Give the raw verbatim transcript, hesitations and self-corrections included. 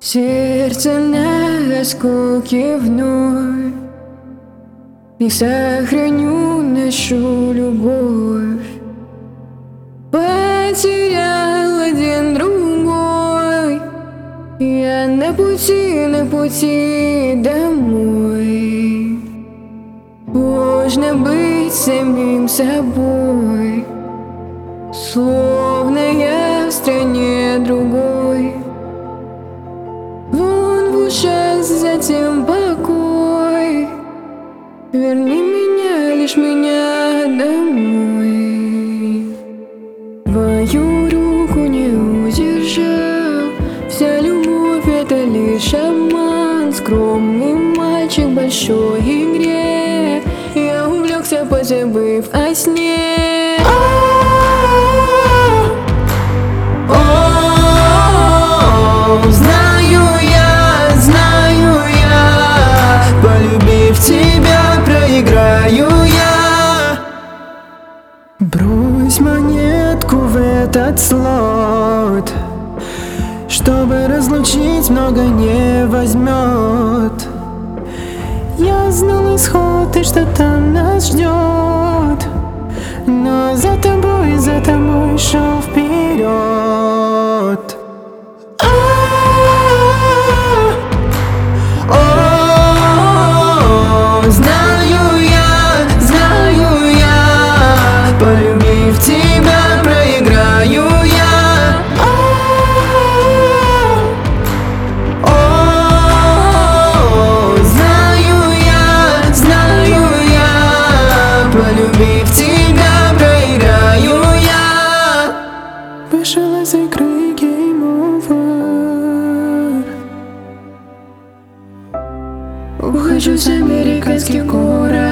Сердце на осколки вновь, и сохраню нашу любовь. Потерял один другой, я на пути, на пути домой. Можно быть самим собой, словно я в стране другой. Вон в ушах затем покой, верни меня, лишь меня домой. Твою руку не удержал, вся любовь это лишь обман. Скромный мальчик в большой игре, я увлекся, позабыв о сне. Знаю я, знаю я, полюбив тебя, проиграю я. Брось монетку в этот слот, чтобы разлучить, много не возьмет. Я знал исход и что там нас ждет, но за тобой, за тобой шел вперед. Знаю я, знаю я, полюбив тебя, проиграю я. О, знаю я, знаю я, полюбив тебя, проиграю я. Вышел из игры game over. Ухожу с американских горок,